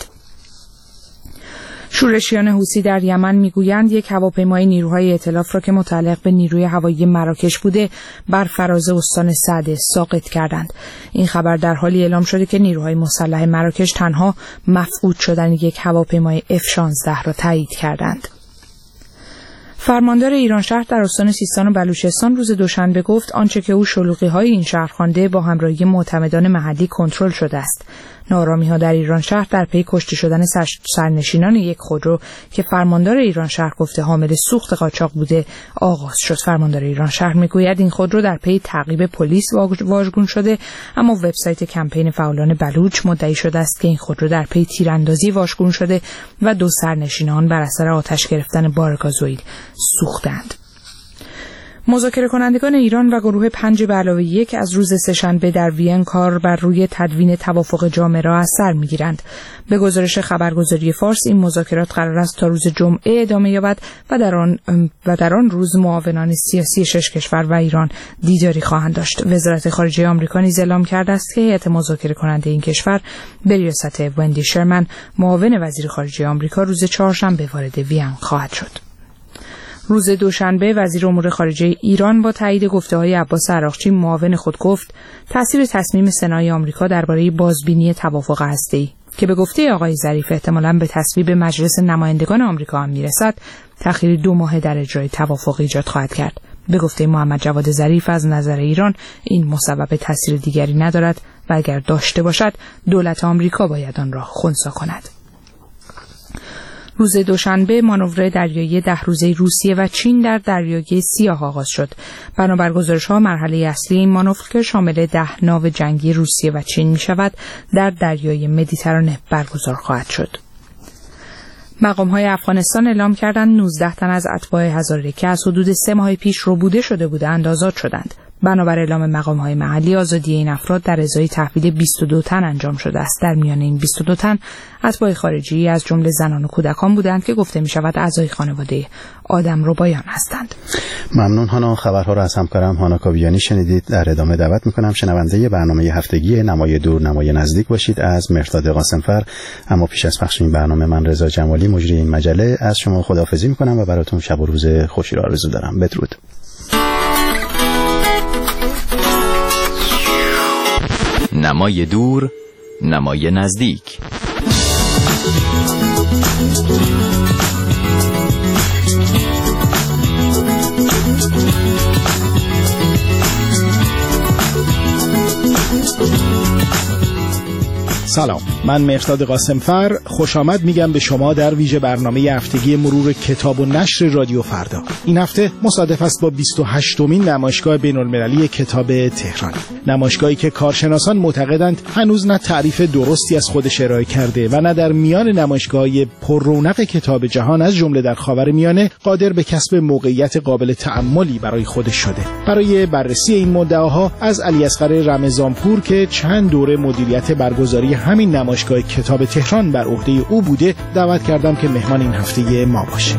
شورشیان حوثی در یمن میگویند یک هواپیمای نیروهای ائتلاف را که متعلق به نیروی هوایی مراکش بوده بر فراز استان سعده ساقط کردند. این خبر در حالی اعلام شده که نیروهای مسلح مراکش تنها مفقود شدن یک هواپیمای اف شانزده را تایید کردند. فرماندار ایران شهر در استان سیستان و بلوچستان روز دوشنبه گفت آنچه که او شلوغی‌های این شهر خوانده با همراهی معتمدان محلی کنترل شده است. ناآرامی‌ها در ایران شهر در پی کشته شدن سرنشینان یک خودرو که فرماندار ایران شهر گفته حامل سوخت قاچاق بوده آغاز شد. فرماندار ایران شهر میگوید این خودرو در پی تعقیب پلیس واژگون شده، اما وبسایت کمپین فعالان بلوچ مدعی شده است که این خودرو در پی تیراندازی واژگون شده و دو سرنشینان بر اثر آتش گرفتن بار گازوئیل سوختند. مذاکره کنندگان ایران و گروه پنج به علاوه یک از روز سه‌شنبه در وین کار بر روی تدوین توافق جامع را از سر می‌گیرند. به گزارش خبرگزاری فارس این مذاکرات قرار است تا روز جمعه ادامه یابد و در آن و در آن روز معاونان سیاسی شش کشور و ایران دیداری خواهند داشت. وزارت خارجه آمریکا نیز اعلام کرده است که هیئت مذاکره کننده این کشور به ریاست وندی شرمن، معاون وزیر خارجه آمریکا، روز چهارشنبه وارد وین خواهد شد. روز دوشنبه وزیر امور خارجه ایران با تایید گفته‌های عباس عراقچی معاون خود گفت تأثیر تصمیم سنای آمریکا درباره بازبینی توافق هسته‌ای که به گفته آقای ظریف احتمالاً به تصویب مجلس نمایندگان آمریکا هم میرسد، تأخیر دو ماه در اجرای توافق ایجاد خواهد کرد. به گفته محمد جواد ظریف از نظر ایران این مسبب تأثیر دیگری ندارد و اگر داشته باشد دولت آمریکا باید آن را خنثی کند. روز دوشنبه مانور دریایی ده روزه روسیه و چین در دریای سیاه آغاز شد. بنابر گزارش‌ها مرحله اصلی این مانور که شامل ده ناو جنگی روسیه و چین می‌شود در دریای مدیترانه برگزار خواهد شد. مقام‌های افغانستان اعلام کردند نوزده تن از اتباع هزاره که از حدود سه ماه پیش ربوده شده بودند آزاد شدند. بنابر اعلام مقام‌های محلی آزادی این افراد در ازای تحویل بیست و دو تن انجام شده است. در میان این بیست و دو تن اتباع خارجی از جمله زنان و کودکان بودند که گفته می‌شود اعضای خانواده آدمربایان هستند. ممنون هانا. خبرها را از همکارم هانا کاویانی شنیدید. در ادامه دعوت می‌کنم شنونده برنامه هفتگی نمای دور نمای نزدیک باشید از مهرداد قاسمفر. اما پیش از پخش این برنامه من رضا جمالی مجری این مجله از شما خداحافظی می‌کنم و براتون شب و روز خوشی را آرزو دارم. بدرود. نمای دور نمای نزدیک. سلام، من مهرداد قاسمفر خوش آمد میگم به شما در ویژه برنامه هفتگی مرور کتاب و نشر رادیو فردا. این هفته مصادف است با بیست و هشتمین نمایشگاه بین‌المللی کتاب تهران، نمایشگاهی که کارشناسان معتقدند هنوز نه تعریف درستی از خودش ارائه کرده و نه در میان نمایشگاه‌های پر رونق کتاب جهان از جمله در خاورمیانه قادر به کسب موقعیت قابل تأملی برای خودش شده. برای بررسی این مدعاها از علیاصغر رمضانپور که چند دوره مدیریت برگزاری همین نمایشگاه کتاب تهران بر عهده او بوده دعوت کردم که مهمان این هفته ما باشه.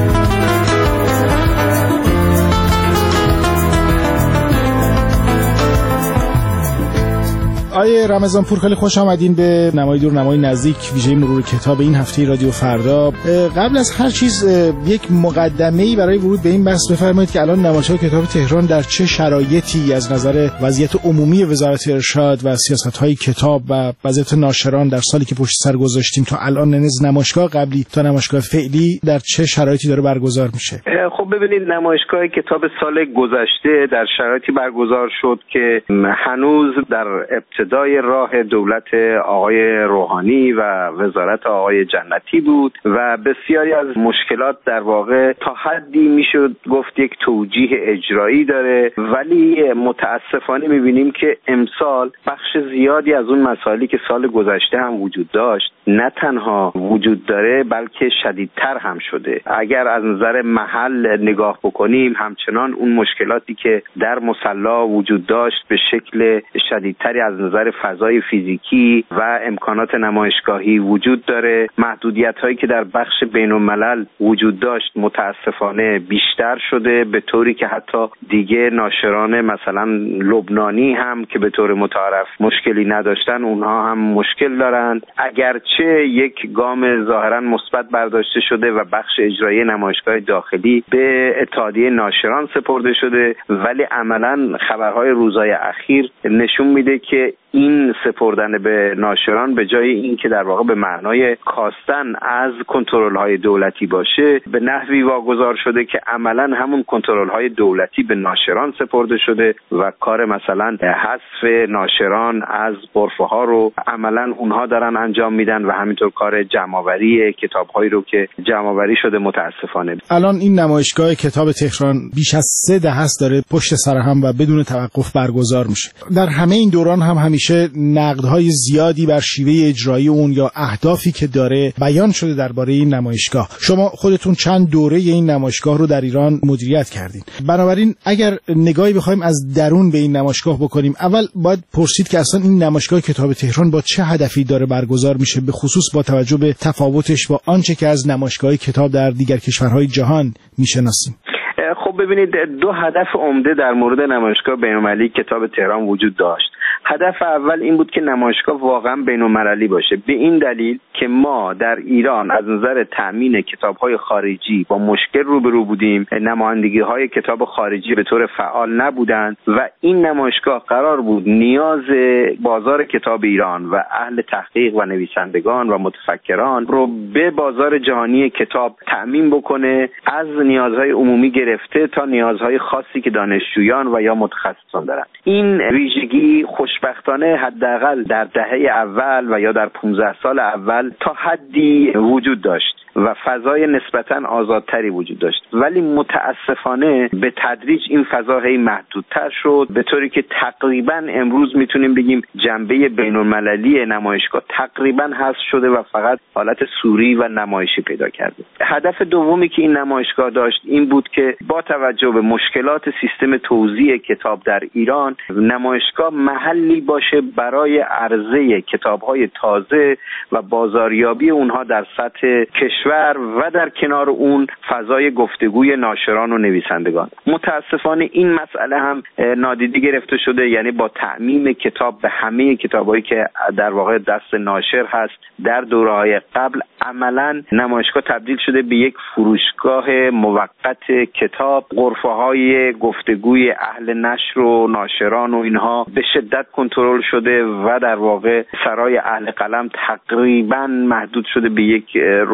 آیه رمضانپور، خیلی خوش آمدین به نمای دور نمای نزدیک ویژه مرور کتاب این هفته رادیو فردا. قبل از هر چیز یک مقدمه‌ای برای ورود به این بحث بفرمایید که الان نمایشگاه کتاب تهران در چه شرایطی از نظر وضعیت عمومی وزارت ارشاد و سیاست‌های کتاب و وضعیت ناشران در سالی که پشت سر گذاشتیم تا الان، از نمایشگاه قبلی تا نمایشگاه فعلی در چه شرایطی داره برگزار میشه؟ خب ببینید، نمایشگاه کتاب سال گذشته در شرایطی برگزار شد که هنوز در ابتدای راه دولت آقای روحانی و وزارت آقای جنتی بود و بسیاری از مشکلات در واقع تا حدی میشد گفت یک توجیه اجرایی داره، ولی متاسفانه میبینیم که امسال بخش زیادی از اون مسائلی که سال گذشته هم وجود داشت نه تنها وجود داره بلکه شدیدتر هم شده. اگر از نظر محل نگاه بکنیم، همچنان اون مشکلاتی که در مصلا وجود داشت به شکل شدیدتری از نظر فضای فیزیکی و امکانات نمایشگاهی وجود داره. محدودیت هایی که در بخش بین الملل وجود داشت متاسفانه بیشتر شده، به طوری که حتی دیگه ناشران مثلا لبنانی هم که به طور متعارف مشکلی نداشتن اونها هم مشکل دارند. اگرچه یک گام ظاهرا مثبت برداشته شده و بخش اجرایی نمایشگاه داخلی به اتحادیه ناشران سپرده شده، ولی عملا خبرهای روزهای اخیر نشون میده که این سپردن به ناشران به جای این که در واقع به معنای کاستن از کنترل‌های دولتی باشه، به نحوی واگذار شده که عملاً همون کنترل‌های دولتی به ناشران سپرده شده و کار مثلا حذف ناشران از غرفه‌ها رو عملاً اونها دارن انجام میدن و همینطور کار جمع‌آوری کتاب‌هایی رو که جمع‌آوری شده متاسفانه. الان این نمایشگاه کتاب تهران بیش از سه دهه است داره پشت سر هم و بدون توقف برگزار میشه. در همه این دوران هم همیشه نقدهای زیادی بر شیوه اجرایی اون یا اهدافی که داره بیان شده درباره این نمایشگاه. شما خودتون چند دوره این نمایشگاه رو در ایران مدیریت کردین، بنابراین اگر نگاهی بخوایم از درون به این نمایشگاه بکنیم، اول باید پرسید که اصلا این نمایشگاه کتاب تهران با چه هدفی داره برگزار میشه، به خصوص با توجه به تفاوتش با آنچه که از نمایشگاه کتاب در دیگر کشورهای جهان میشناسیم. خب ببینید، دو هدف عمده در مورد نمایشگاه بین‌المللی کتاب تهران وجود داشت. هدف اول این بود که نمایشگاه واقعا بین‌المللی باشه، به این دلیل که ما در ایران از نظر تأمین کتاب‌های خارجی با مشکل روبرو بودیم. نمایندگی‌های کتاب خارجی به طور فعال نبودند و این نمایشگاه قرار بود نیاز بازار کتاب ایران و اهل تحقیق و نویسندگان و متفکران رو به بازار جهانی کتاب تأمین بکنه، از نیازهای عمومی گرفته تا نیازهای خاصی که دانشجویان و یا متخصصان دارند. این ویژگی خوشبختانه حداقل در دهه اول و یا در پانزده سال اول تا حدی وجود داشت و فضای نسبتاً آزادتری وجود داشت، ولی متاسفانه به تدریج این فضا هی محدودتر شد، به طوری که تقریباً امروز میتونیم بگیم جنبه بین‌المللی نمایشگاه تقریباً حذف شده و فقط حالت صوری و نمایشی پیدا کرده. هدف دومی که این نمایشگاه داشت این بود که با توجه به مشکلات سیستم توزیع کتاب در ایران، نمایشگاه محلی باشه برای عرضه کتاب‌های تازه و بازاریابی اونها در سطح کشور و در کنار اون فضای گفتگوی ناشران و نویسندگان. متاسفانه این مسئله هم نادیده گرفته شده، یعنی با تعمیم کتاب به همه کتابایی که در واقع دست ناشر هست در دوره‌های قبل، عملاً نمایشگاه تبدیل شده به یک فروشگاه موقت کتاب. غرفه‌های گفتگوی اهل نشر و ناشران و اینها به شدت کنترل شده و در واقع سرای اهل قلم تقریباً محدود شده به یک رویدادهای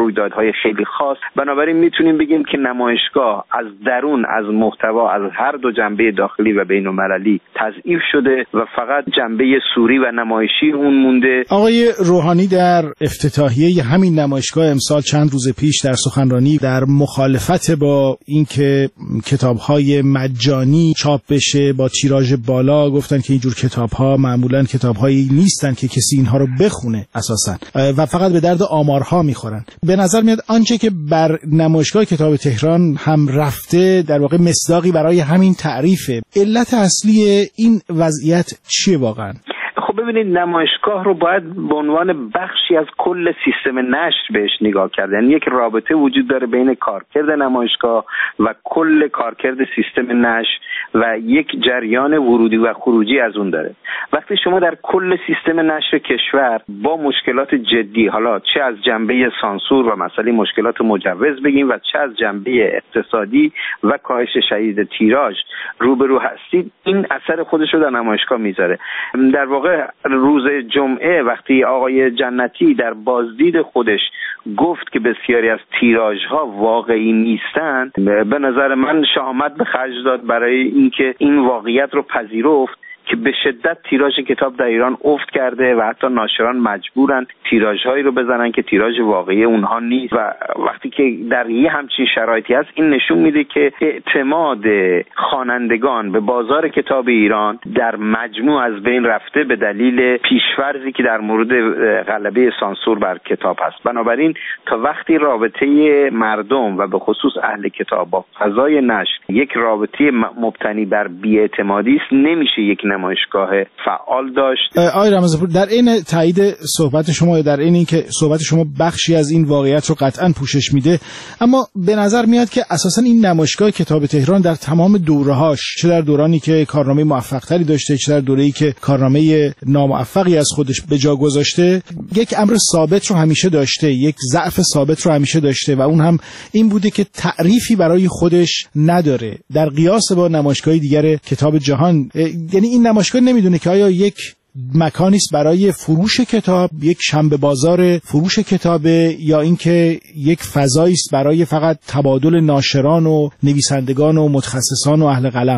های خیلی خاص. بنابراین میتونیم بگیم که نمایشگاه از درون، از محتوا، از هر دو جنبه داخلی و بین‌المللی تضعیف شده و فقط جنبه سوری و نمایشی اون مونده. آقای روحانی در افتتاحیه همین نمایشگاه امسال چند روز پیش در سخنرانی در مخالفت با اینکه کتاب‌های مجانی چاپ بشه با تیراژ بالا گفتن که اینجور کتاب‌ها معمولاً کتاب‌هایی نیستن که کسی اینها رو بخونه اساساً و فقط به درد آمارها میخورن. به نظر میاد آنچه که بر نمایشگاه کتاب تهران هم رفته در واقع مصداقی برای همین تعریفه. علت اصلی این وضعیت چیه واقعاً؟ خب ببینید، نمایشگاه رو باید به عنوان بخشی از کل سیستم نشر بهش نگاه کرد. یعنی یک رابطه وجود داره بین کارکرد نمایشگاه و کل کارکرد سیستم نشر و یک جریان ورودی و خروجی از اون داره. وقتی شما در کل سیستم نشر کشور با مشکلات جدی، حالا چه از جنبه سانسور و مسئله مشکلات مجوز بگیم و چه از جنبه اقتصادی و کاهش شدید تیراژ روبرو هستید، این اثر خودش رو در نمایشگاه میذاره. در واقع روز جمعه وقتی آقای جنتی در بازدید خودش گفت که بسیاری از تیراژها واقعی نیستند، به نظر من شهامت به خرج داد برای اینکه این واقعیت رو پذیرفت که به شدت تیراژ کتاب در ایران افت کرده و حتی ناشران مجبورن تیراژهایی رو بزنن که تیراژ واقعی اونها نیست. و وقتی که در یه همچین شرایطی هست، این نشون میده که اعتماد خوانندگان به بازار کتاب ایران در مجموع از بین رفته به دلیل پیش‌فرضی که در مورد غلبه سانسور بر کتاب هست. بنابراین تا وقتی رابطه مردم و به خصوص اهل کتاب با فضای نشر یک رابطه مبتنی بر بی‌اعتمادی است، نمیشه یک نمایشگاه فعال داشت. آقای رمضانپور، در این تایید صحبت شما، در این اینکه صحبت شما بخشی از این واقعیت رو قطعاً پوشش میده، اما به نظر میاد که اساساً این نمایشگاه کتاب تهران در تمام دوره‌هاش، چه در دورانی که کارنامه موفق‌تری داشته، چه در دوره‌ای که کارنامه ناموفقی از خودش به جا گذاشته، یک امر ثابت رو همیشه داشته، یک ضعف ثابت رو همیشه داشته و اون هم این بوده که تعریفی برای خودش نداره در قیاس با نمایشگاه دیگر کتاب جهان. یعنی این نمایشگاه نمیدونه که آیا یک مکانی است برای فروش کتاب، یک شنبه بازار فروش کتابه، یا اینکه یک فضایی است برای فقط تبادل ناشران و نویسندگان و متخصصان و اهل قلم.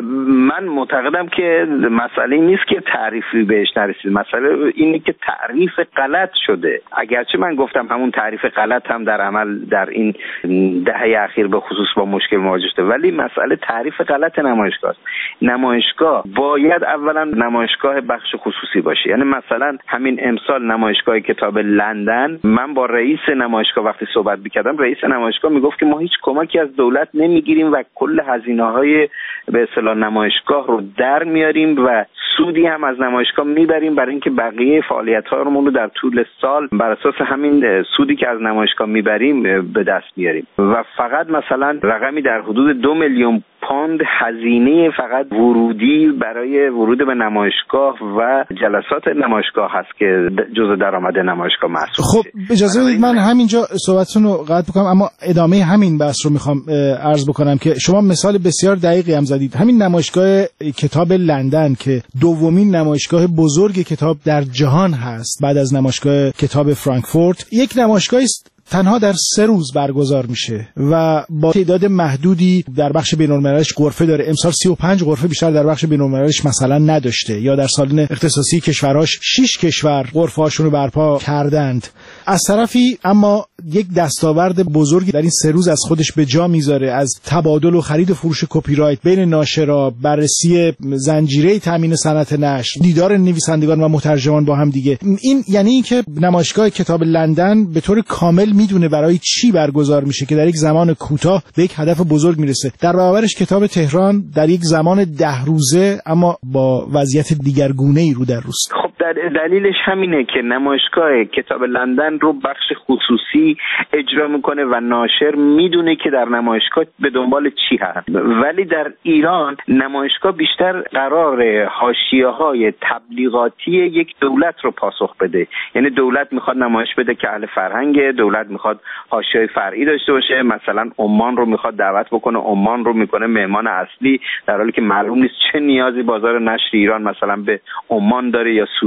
من معتقدم که مسئله نیست که تعریفی بهش نرسید، مسئله اینه که تعریف غلط شده. اگرچه من گفتم همون تعریف غلط هم در عمل در این دهه اخیر به خصوص با مشکل مواجه شده، ولی مسئله تعریف غلط نمایشگاه است. نمایشگاه باید اولا نمایشگاه بخش خصوصی باشه. یعنی مثلا همین امسال نمایشگاه کتاب لندن، من با رئیس نمایشگاه وقتی صحبت می‌کردم، رئیس نمایشگاه میگفت که ما هیچ کمکی از دولت نمیگیریم و کل هزینه‌های به اصطلاح نمایشگاه رو در میاریم و سودی هم از نمایشگاه میبریم برای اینکه بقیه فعالیت‌ها رو در طول سال بر اساس همین سودی که از نمایشگاه میبریم به دست میاریم و فقط مثلا رقمی در حدود دو میلیون پوند هزینه فقط ورودی برای ورود به نمایشگاه و جلسات نمایشگاه هست که جزء درآمد نمایشگاه محسوب. خب اجازه بدید من همینجا صحبتتون رو قطع بکنم، اما ادامه همین بحث رو میخوام عرض بکنم که شما مثال بسیار دقیقی هم زدید. همین نمایشگاه کتاب لندن که دومین نمایشگاه بزرگ کتاب در جهان هست بعد از نمایشگاه کتاب فرانکفورت، یک نمایشگاهی است تنها در سه روز برگزار میشه و با تعداد محدودی در بخش بین‌المللیش غرفه داره. امسال سی و پنج غرفه بیشتر در بخش بین‌المللیش مثلا نداشته، یا در سالن اختصاصی کشورهاش شش کشور غرفه‌هاشون رو برپا کردند. از طرفی اما یک دستاورد بزرگی در این سه روز از خودش به جا میذاره، از تبادل و خرید و فروش کپی رایت بین ناشرا، بررسی زنجیره تامین صنعت نشر، دیدار نویسندگان و مترجمان با هم دیگه. این یعنی اینکه نمایشگاه کتاب لندن به طور کامل میدونه برای چی برگزار میشه که در یک زمان کوتاه به یک هدف بزرگ میرسه. در برابرش کتاب تهران در یک زمان ده روزه اما با وضعیت دیگرگونه‌ای رو در روست. خب در دلیلش همینه که نمایشگاه کتاب لندن رو بخش خصوصی اجرا میکنه و ناشر میدونه که در نمایشگاه به دنبال چی هست، ولی در ایران نمایشگاه بیشتر قرار حاشیه‌های تبلیغاتی یک دولت رو پاسخ بده. یعنی دولت میخواد نمایش بده که اهل فرهنگ، دولت میخواد حاشیه فرعی داشته باشه، مثلا عمان رو میخواد دعوت بکنه، عمان رو میکنه مهمان اصلی، در حالی که معلوم نیست چه نیازی بازار نشر ایران مثلا به عمان داره یا سوریه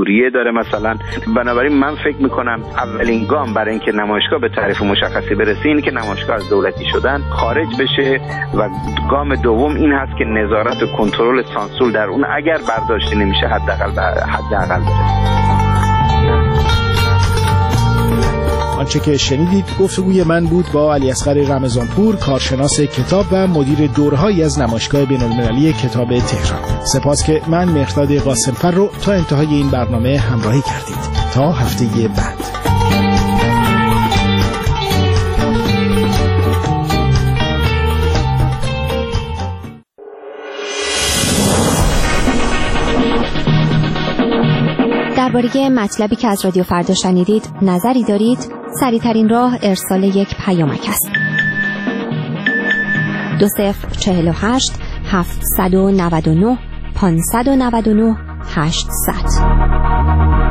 سوریه داره مثلا. بنابراین من فکر میکنم اولین گام برای اینکه نمایشگاه به تعریف مشخصی برسه اینه که نمایشگاه از دولتی شدن خارج بشه و گام دوم این هست که نظارت و کنترل سانسور در اون اگر برداشته نمیشه حداقل حداقل برسه. آنچه که شنیدید گفتگوی من بود با علیاصغر رمضانپور، کارشناس کتاب و مدیر دورهایی از نمایشگاه بین‌المللی کتاب تهران. سپاس که من مهرداد قاسمفر رو تا انتهای این برنامه همراهی کردید. تا هفته بعد. درباره مطلبی که از رادیو فردا شنیدید نظری دارید؟ سریع‌ترین راه ارسال یک پیامک است. دو صفر چهل و هشت هفتصد و نود و نه پانصد و نود و نه هشتصد.